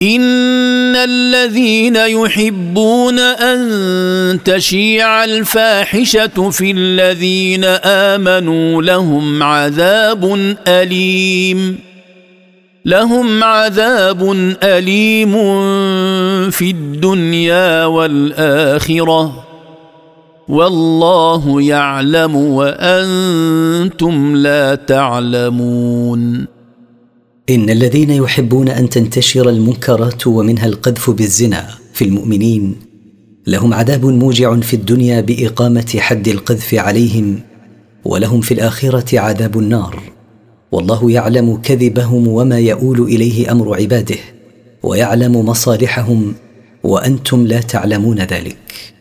إن الذين يحبون أن تشيع الفاحشة في الذين آمنوا لهم عذاب أليم في الدنيا والآخرة والله يعلم وأنتم لا تعلمون. إن الذين يحبون أن تنتشر المنكرات ومنها القذف بالزنا في المؤمنين لهم عذاب موجع في الدنيا بإقامة حد القذف عليهم، ولهم في الآخرة عذاب النار، والله يعلم كذبهم وما يؤول إليه أمر عباده، ويعلم مصالحهم وأنتم لا تعلمون ذلك.